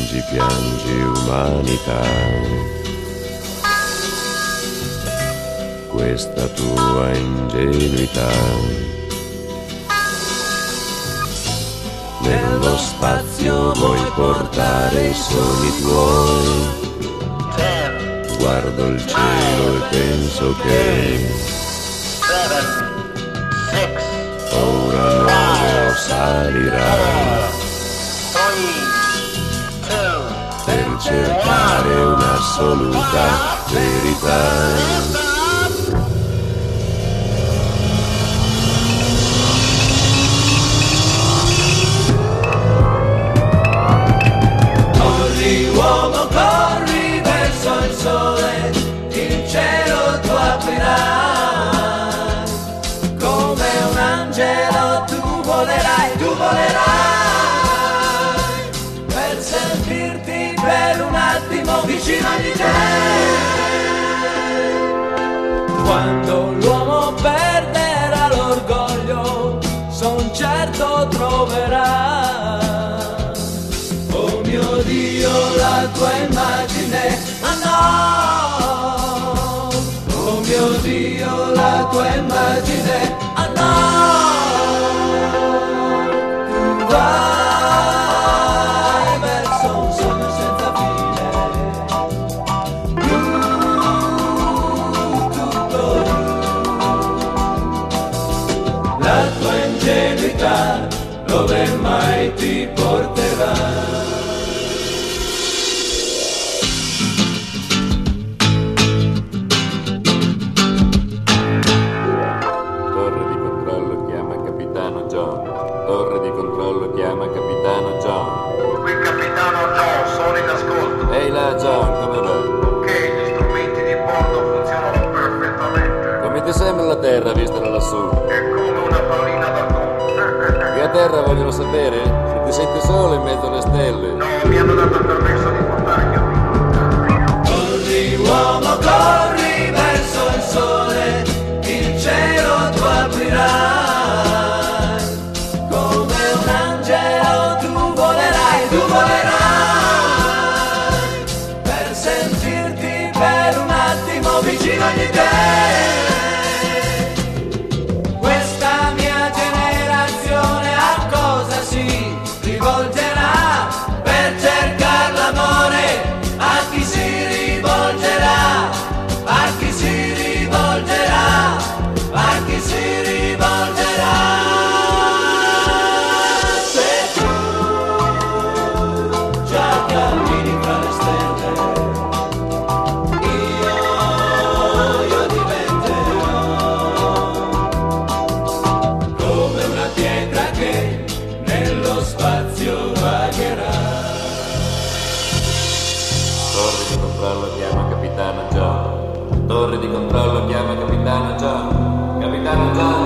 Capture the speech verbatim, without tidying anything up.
piangi, piangi umanità. Questa tua ingenuità nello spazio vuoi portare i sogni tuoi. Guardo il cielo e penso che ora nuovo salirà per cercare un'assoluta verità. Uomo, corri verso il sole, il cielo tu aprirai, come un angelo tu volerai, tu volerai, per sentirti per un attimo vicino di te. Quando l'uomo perderà l'orgoglio, son certo troverà, oh mio Dio, la tua immagine, ah no, oh mio Dio, la tua immagine, ah no, tu vai verso un sogno senza fine, tu, tutto giù, la tua ingenuità dove mai ti porterà. Torre di controllo, chiama Capitano John. Qui Capitano John, sono in ascolto. Ehi là John, come va? Ok, gli strumenti di bordo funzionano perfettamente. Come ti sembra la Terra vista da lassù? È come una pallina da gomma. Che a Terra vogliono sapere? Se ti senti solo in mezzo alle stelle. No, mi hanno dato il permesso di portare gli amici. Corri uomo, corri verso il sole, il cielo tu aprirai. Tu volerai per sentirti per un attimo vicino di te. Questa mia generazione a cosa si rivolgerà per cercare l'amore? A chi si rivolgerà? A chi si rivolgerà? A chi si rivolgerà? Cammini fra le stelle, io, io diventerò come una pietra che nello spazio vagherà. Torre di controllo, chiama Capitano John. Torre di controllo, chiama Capitano John. Capitano John.